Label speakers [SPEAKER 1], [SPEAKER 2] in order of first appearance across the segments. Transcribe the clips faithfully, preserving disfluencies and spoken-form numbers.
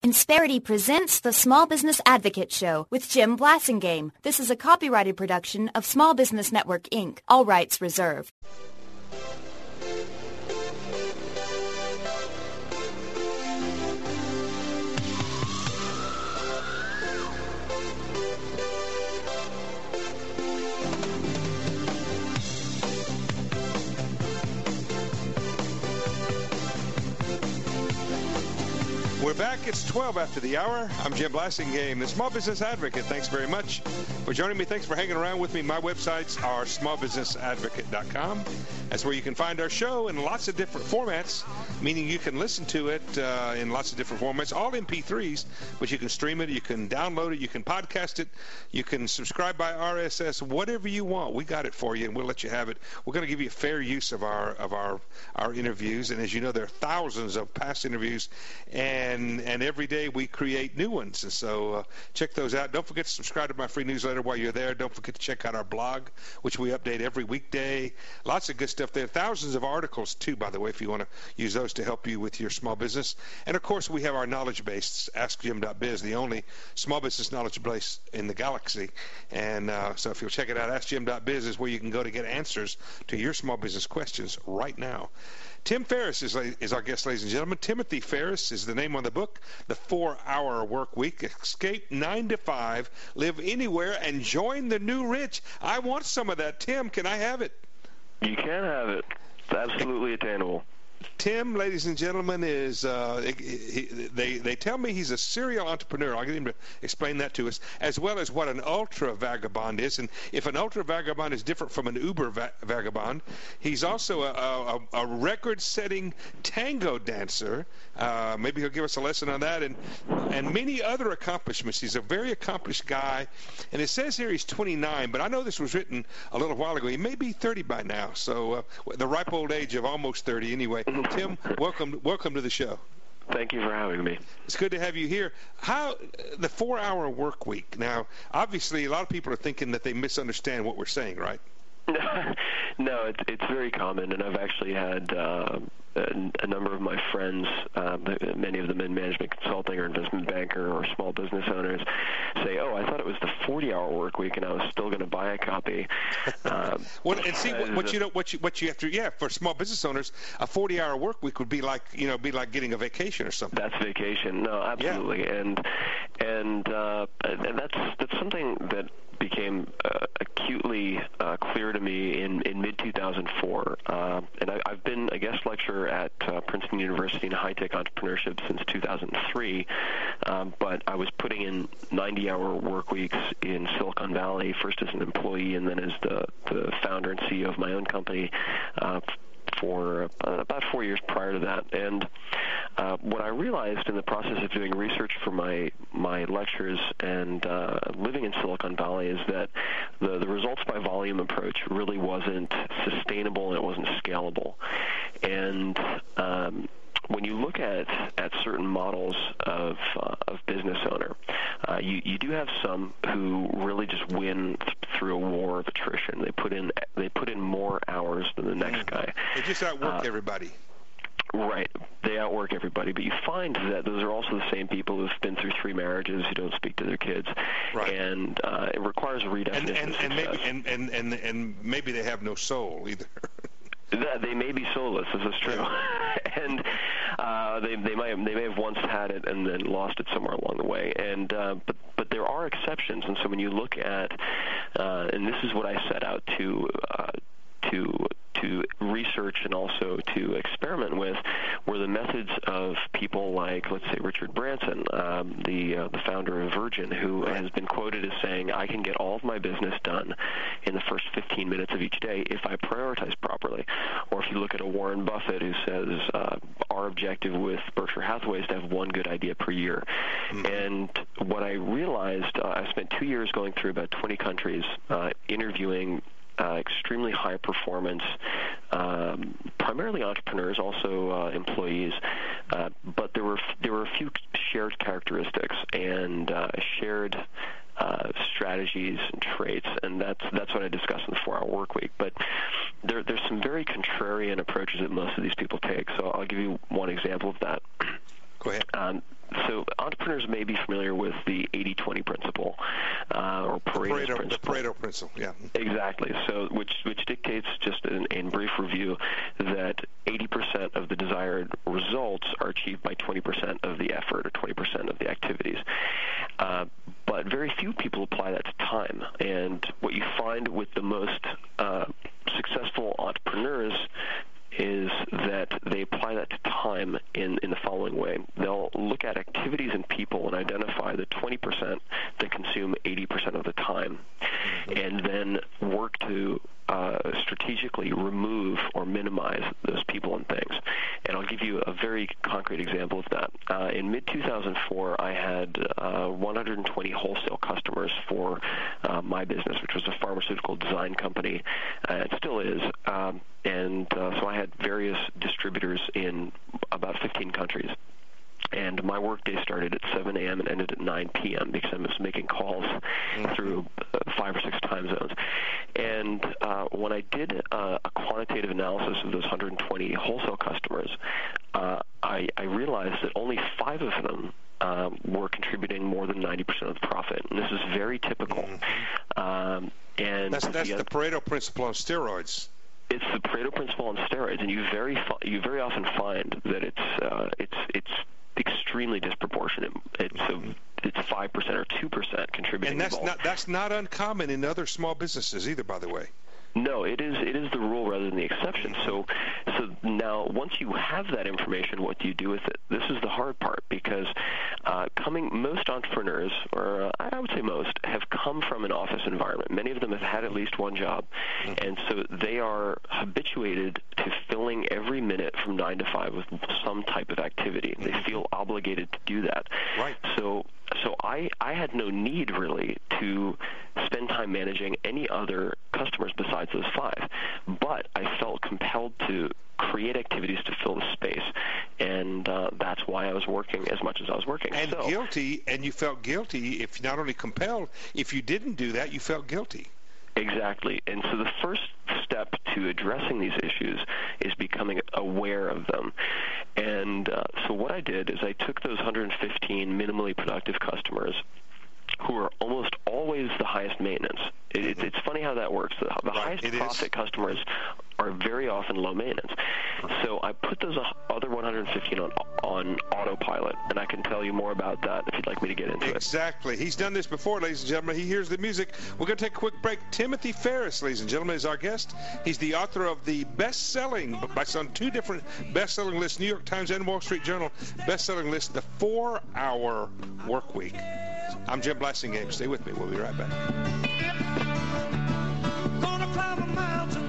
[SPEAKER 1] Insperity presents the Small Business Advocate Show with Jim Blasingame. This is a copyrighted production of Small Business Network, Incorporated. All rights reserved.
[SPEAKER 2] We're back. It's twelve after the hour. I'm Jim Blasingame, the Small Business Advocate. Thanks very much for joining me. Thanks for hanging around with me. My websites are small business advocate dot com. That's where you can find our show in lots of different formats, meaning you can listen to it uh, in lots of different formats, all M P threes, but you can stream it, you can download it, you can podcast it, you can subscribe by R S S, whatever you want. We got it for you, and we'll let you have it. We're going to give you fair use of our of our our interviews, and as you know, there are thousands of past interviews, and And, and every day we create new ones. And so uh, check those out. Don't forget to subscribe to my free newsletter while you're there. Don't forget to check out our blog, which we update every weekday. Lots of good stuff there. Thousands of articles, too, by the way, if you want to use those to help you with your small business. And, of course, we have our knowledge base, ask jim dot biz, the only small business knowledge base in the galaxy. And uh, so if you'll check it out, ask jim dot biz is where you can go to get answers to your small business questions right now. Tim Ferriss is, is our guest, ladies and gentlemen. Timothy Ferriss is the name on the book, The four-Hour Work Week. Escape nine to five, live anywhere, and join the new rich. I want some of that. Tim, can I have it?
[SPEAKER 3] You can have it. It's absolutely attainable.
[SPEAKER 2] Tim, ladies and gentlemen, is uh, he, they they tell me he's a serial entrepreneur. I'll get him to explain that to us, as well as what an ultra vagabond is. And if an ultra vagabond is different from an Uber va- vagabond, he's also a, a, a record-setting tango dancer. Uh, maybe he'll give us a lesson on that, and and many other accomplishments. He's a very accomplished guy, and it says here he's twenty-nine, but I know this was written a little while ago. He may be thirty by now, so uh, the ripe old age of almost thirty anyway. Tim, welcome welcome to the show.
[SPEAKER 3] Thank you for having me.
[SPEAKER 2] It's good to have you here. How the four-hour work week. Now, obviously, a lot of people are thinking that they misunderstand what we're saying, right?
[SPEAKER 3] No, it's it's very common, and I've actually had uh, a, a number of my friends, uh, many of them in management consulting or investment banker or small business owners, say, "Oh, I thought it was the forty-hour work week, and I was still going to buy a copy." Um,
[SPEAKER 2] well, and see what, what you know, what you what you have to, yeah, for small business owners, a forty-hour work week would be like, you know, be like getting a vacation or something.
[SPEAKER 3] That's vacation. No, absolutely, yeah. and and uh, and that's that's something that became uh, acutely uh, clear to me in, in mid two thousand four. Uh, and I, I've been a guest lecturer at uh, Princeton University in high-tech entrepreneurship since two thousand three, um, but I was putting in ninety-hour work weeks in Silicon Valley, first as an employee and then as the, the founder and C E O of my own company uh, for uh, about four years prior to that. And uh, what I realized in the process of doing research for my my lectures and uh, living in Silicon Valley is that the, the results by volume approach really wasn't sustainable and it wasn't scalable. And um, when you look at, at certain models of uh, of business owner, uh, you, you do have some who really just win th- through a war of attrition. They put in they put in more hours than the next guy.
[SPEAKER 2] They just outwork uh, everybody.
[SPEAKER 3] Right. They outwork everybody, but you find that those are also the same people who've been through three marriages, who don't speak to their kids,
[SPEAKER 2] right.
[SPEAKER 3] and uh, it requires a redefinition.
[SPEAKER 2] And, and, and maybe and, and, and, and maybe they have no soul either.
[SPEAKER 3] They may be soulless. This is true, and uh, they they might they may have once had it and then lost it somewhere along the way. And uh, but but there are exceptions, and so when you look at uh, and this is what I set out to uh, to to research and also to experiment with were the methods of people like, let's say, Richard Branson, um, the uh, the founder of Virgin, who has been quoted as saying, "I can get all of my business done in the first fifteen minutes of each day if I prioritize properly." Or if you look at a Warren Buffett who says, uh, "Our objective with Berkshire Hathaway is to have one good idea per year." Mm-hmm. And what I realized, uh, I spent two years going through about twenty countries, uh, interviewing Uh, extremely high performance, um, primarily entrepreneurs, also uh, employees, uh, but there were there were a few shared characteristics and uh, shared uh, strategies and traits, and that's that's what I discussed in the four-hour work week. But there there's some very contrarian approaches that most of these people take. So I'll give you one example of that.
[SPEAKER 2] Go ahead.
[SPEAKER 3] Um, so entrepreneurs may be familiar with the eighty twenty principle, uh, or Pareto's
[SPEAKER 2] Pareto,
[SPEAKER 3] principle.
[SPEAKER 2] The Pareto principle, yeah.
[SPEAKER 3] Exactly. So, which which dictates, just in, in brief review, that eighty percent of the desired results are achieved by twenty percent of the effort, or twenty percent of the activities. Uh, but very few people apply that to time. And what you find with the most uh, successful entrepreneurs is that they apply that to time in, in the following way. They'll look at activities and people and identify the twenty percent that consume eighty percent of the time, and then work to uh, strategically remove or minimize those people and things. And I'll give you a very concrete example of that. Uh, in mid two thousand four, I had uh, one hundred twenty wholesale customers for uh, my business, which was a pharmaceutical design company. Uh, it still is. Um, and uh, so I had various distributors in about fifteen countries. And my workday started at seven a.m. and ended at nine p.m. because I was making calls mm-hmm. through uh, five or six time zones. And uh, when I did uh, a quantitative analysis of those one hundred twenty wholesale customers, uh, I, I realized that only five of them um, were contributing more than ninety percent of the profit. And this is very typical. Mm-hmm. Um, and
[SPEAKER 2] That's, that's
[SPEAKER 3] the,
[SPEAKER 2] the Pareto principle on steroids.
[SPEAKER 3] It's the Pareto principle on steroids, and you very you very often find that it's uh, it's it's extremely disproportionate. It's a, it's five percent or two percent contributing.
[SPEAKER 2] And that's
[SPEAKER 3] involved.
[SPEAKER 2] not that's not uncommon in other small businesses either, by the way.
[SPEAKER 3] No, it is it is the rule rather than the exception. So so now once you have that information, what do you do with it? This is the hard part, because uh, coming most entrepreneurs, or uh, I would say most, have come from an office environment. Many of them have had at least one job, and so they are habituated to filling every minute from nine to five with some type of activity. They feel obligated to do that.
[SPEAKER 2] Right.
[SPEAKER 3] So So I, I had no need, really, to spend time managing any other customers besides those five. But I felt compelled to create activities to fill the space, and uh, that's why I was working as much as I was working.
[SPEAKER 2] And
[SPEAKER 3] so,
[SPEAKER 2] guilty, and you felt guilty if not only compelled, if you didn't do that, you felt guilty.
[SPEAKER 3] Exactly. And so the first step to addressing these issues is becoming aware of them. And uh, so what I did is I took those one hundred fifteen minimally productive customers, who are almost always the highest maintenance. It, it, it's funny how that works. The, the
[SPEAKER 2] right,
[SPEAKER 3] highest profit
[SPEAKER 2] is.
[SPEAKER 3] customers are very often low maintenance. So I put those other one hundred fifteen on on autopilot, and I can tell you more about that if you'd like me to get into
[SPEAKER 2] exactly.
[SPEAKER 3] it.
[SPEAKER 2] Exactly. He's done this before, ladies and gentlemen. He hears the music. We're going to take a quick break. Timothy Ferriss, ladies and gentlemen, is our guest. He's the author of the best-selling, by on two different best-selling lists, New York Times and Wall Street Journal best-selling list, The four-Hour Work Week. I'm Jim Blasingame. Stay with me. We'll be right back.
[SPEAKER 4] Gonna climb a mountain.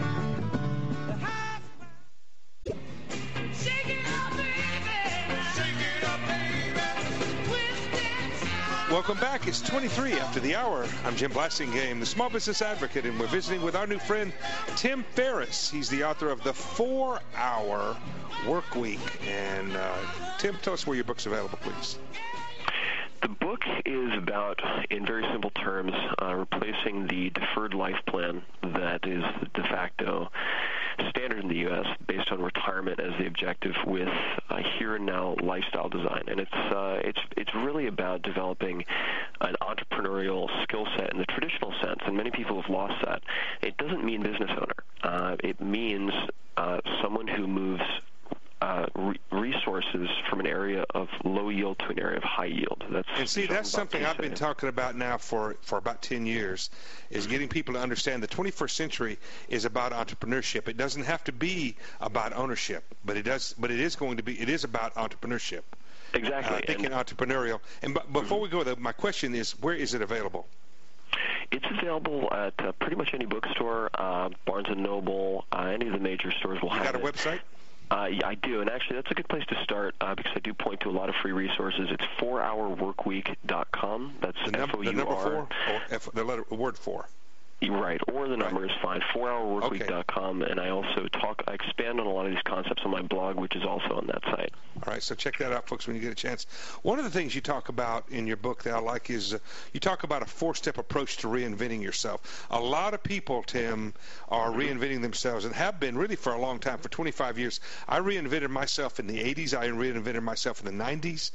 [SPEAKER 4] Shake it up, baby. Shake it up, baby.
[SPEAKER 2] Welcome back. It's twenty-three after the hour. I'm Jim Blasingame, the Small Business Advocate, and we're visiting with our new friend, Tim Ferriss. He's the author of The four-Hour Work Week. And, uh, Tim, tell us where your book's available, please.
[SPEAKER 3] The book is about, in very simple terms, uh, replacing the deferred life plan that is de facto standard in the U S based on retirement as the objective with uh, here and now lifestyle design. And it's uh, it's it's really about developing an entrepreneurial skill set in the traditional sense, and many people have lost that. It doesn't mean business owner. Uh, it means uh, someone who moves Uh, re- resources from an area of low yield to an area of high yield. That's
[SPEAKER 2] and see, that's something I've been talking about now for, for about ten years, is getting people to understand the twenty-first century is about entrepreneurship. It doesn't have to be about ownership, but it does. But it is going to be. It is about entrepreneurship.
[SPEAKER 3] Exactly.
[SPEAKER 2] Uh, thinking and, entrepreneurial. And b- before mm-hmm. we go there, my question is, where is it available?
[SPEAKER 3] It's available at uh, pretty much any bookstore, uh, Barnes and Noble, uh, any of the major stores will
[SPEAKER 2] you
[SPEAKER 3] have it.
[SPEAKER 2] You got a website?
[SPEAKER 3] Uh, yeah, I do, and actually that's a good place to start uh, because I do point to a lot of free resources. It's four hour work week dot com. That's
[SPEAKER 2] the, num-
[SPEAKER 3] F O U R.
[SPEAKER 2] the number four, or F- the letter, word four.
[SPEAKER 3] Right, or the number
[SPEAKER 2] right.
[SPEAKER 3] is fine, four hour work week dot com, okay. And I also talk, I expand on a lot of these concepts on my blog, which is also on that site.
[SPEAKER 2] All right, so check that out, folks, when you get a chance. One of the things you talk about in your book that I like is uh, you talk about a four-step approach to reinventing yourself. A lot of people, Tim, are reinventing themselves and have been really for a long time, for twenty-five years. I reinvented myself in the eighties. I reinvented myself in the nineties.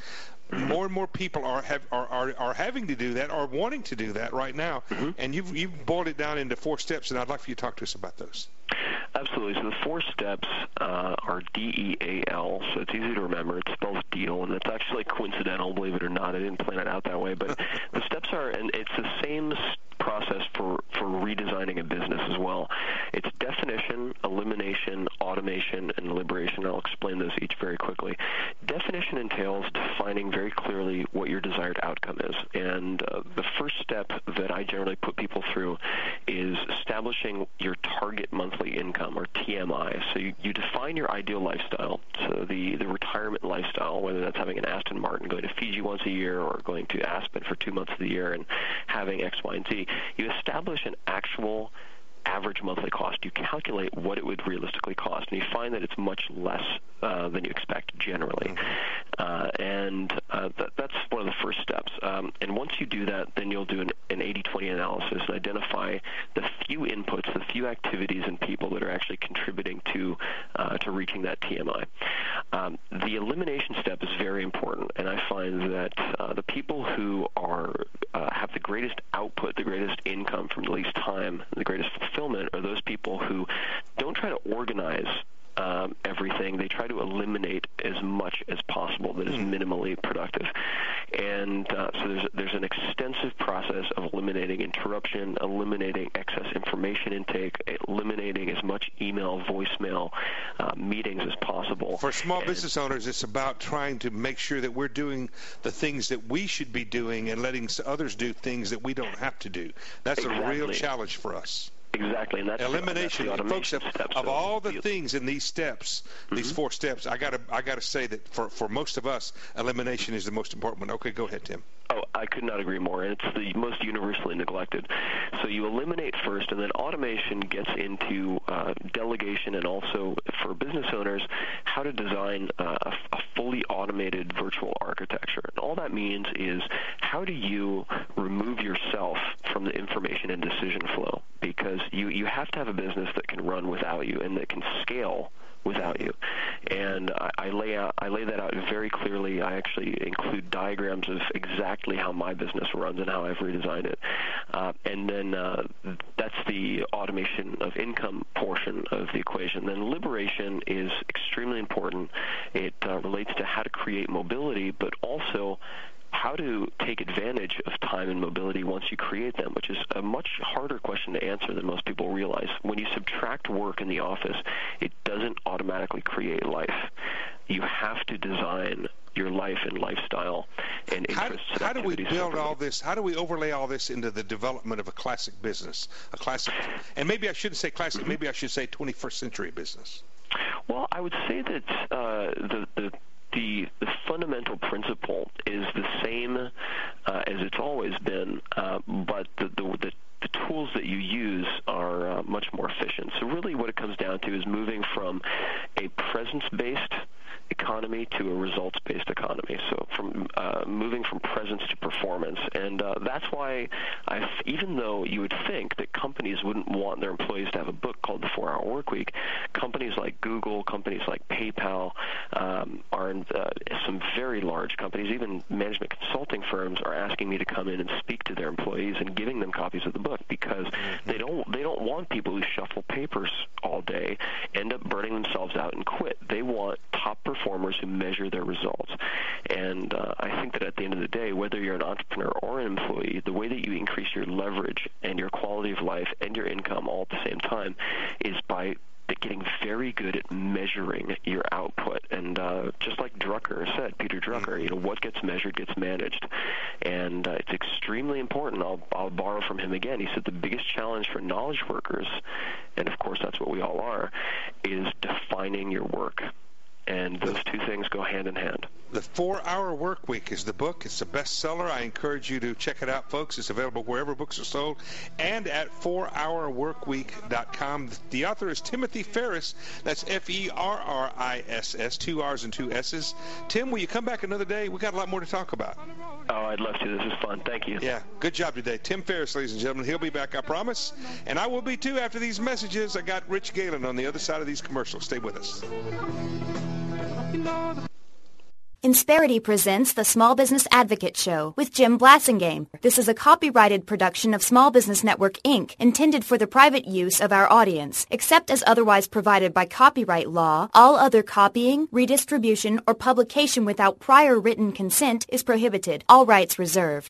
[SPEAKER 2] more and more people are, have, are are are having to do that, or wanting to do that right now. Mm-hmm. And you've you've boiled it down into four steps, and I'd like for you to talk to us about those.
[SPEAKER 3] Absolutely. So the four steps uh, are D E A L, so it's easy to remember. It spells deal, and it's actually coincidental, believe it or not. I didn't plan it out that way. But the steps are, and it's the same process for, for redesigning a business as well. It's definition, elimination, automation, and liberation. I'll explain those each very quickly. Definition entails defining very clearly what your desired outcome is. And uh, the first step that I generally put people through is establishing your target monthly income, or T M I. So you, you define your ideal lifestyle, so the, the retirement lifestyle, whether that's having an Aston Martin, going to Fiji once a year, or going to Aspen for two months of the year and having X, Y, and Z. You establish an actual average monthly cost. You calculate what it would realistically cost, and you find that it's much less uh, than you expect generally. Uh, and uh, th- that's one of the first steps. Um, and once you do that, then you'll do an, an eighty twenty analysis and identify the few inputs, the few activities and people that are actually contributing to uh, to reaching that T M I. Um, the elimination step is very important, and I find that uh, the people who are uh, have the greatest output, the greatest income from the least time, the greatest fulfillment are those people who don't try to organize um, everything. They try to eliminate as much as possible that is minimally productive. And uh, so there's, there's an extensive process of eliminating interruption, eliminating excess information intake, eliminating as much email, voicemail, uh, meetings as possible.
[SPEAKER 2] For small
[SPEAKER 3] and,
[SPEAKER 2] business owners, it's about trying to make sure that we're doing the things that we should be doing and letting others do things that we don't have to do. That's exactly. a real challenge for us.
[SPEAKER 3] Exactly, and that's
[SPEAKER 2] elimination.
[SPEAKER 3] The, that's the
[SPEAKER 2] folks, of,
[SPEAKER 3] steps
[SPEAKER 2] of all the
[SPEAKER 3] deal.
[SPEAKER 2] things in these steps, mm-hmm. these four steps, I gotta, I gotta say that for, for most of us, elimination is the most important one. Okay, go ahead, Tim.
[SPEAKER 3] Oh, I could not agree more. And it's the most universally neglected. So you eliminate first, and then automation gets into uh, delegation, and also for business owners, how to design uh, a, a fully automated virtual architecture. And all that means is how do you remove yourself from the information and decision flow? Because you, you have to have a business that can run without you and that can scale without you. And I, I lay out, I lay that out very clearly. I actually include diagrams of exactly how my business runs and how I've redesigned it. Uh, and then uh, that's the automation of income portion of the equation. Then liberation is extremely important. It uh, relates to how to create mobility, but also how to take advantage of time and mobility once you create them, which is a much harder question to answer than most people realize. When you subtract work in the office, it doesn't automatically create life. You have to design your life and lifestyle and interests.
[SPEAKER 2] How, how do we build all this? How do we overlay all this into the development of a classic business, a classic, and maybe I shouldn't say classic, mm-hmm. maybe I should say twenty-first century business?
[SPEAKER 3] Well, I would say that uh, the the The, the fundamental principle is the same uh, as it's always been, uh, but the, the, the, the tools that you use are uh, much more efficient. So really what it comes down to is moving from a presence-based economy to a results-based economy. So from uh, moving from presence to performance. And uh, that's why, I've, even though you would think that companies wouldn't want their employees to have a book called The four-Hour Workweek, companies like Google, companies like PayPal, um, are in, uh, some very large companies, even management consulting firms, are asking me to come in and speak to their employees and giving them copies of the book, because they don't they don't want people who shuffle papers all day, end up burning themselves out and quit. They want top performers who measure their results. And uh, I think that at the end of the day, whether you're an entrepreneur or an employee, the way that you increase your leverage and your quality of life and your income all at the same time is by getting very good at measuring your output. And uh, just like Drucker said, Peter Drucker, you know, what gets measured gets managed. And uh, it's extremely important. I'll, I'll borrow from him again. He said the biggest challenge for knowledge workers, and of course that's what we all are, is defining your work. And those two things go hand in hand.
[SPEAKER 2] The four-Hour Workweek is the book. It's a bestseller. I encourage you to check it out, folks. It's available wherever books are sold and at four hour workweek dot com. The author is Timothy Ferriss. That's F E R R I S S, two R's and two S's. Tim, will you come back another day? We've got a lot more to talk about.
[SPEAKER 3] Oh, I'd love to. This is fun. Thank you.
[SPEAKER 2] Yeah, good job today. Tim Ferriss, ladies and gentlemen. He'll be back, I promise. And I will be, too, after these messages. I got Rich Galen on the other side of these commercials. Stay with us.
[SPEAKER 1] Insperity presents the Small Business Advocate Show with Jim Blasingame. This is a copyrighted production of Small Business Network, Incorporated, intended for the private use of our audience. Except as otherwise provided by copyright law, all other copying, redistribution, or publication without prior written consent is prohibited. All rights reserved.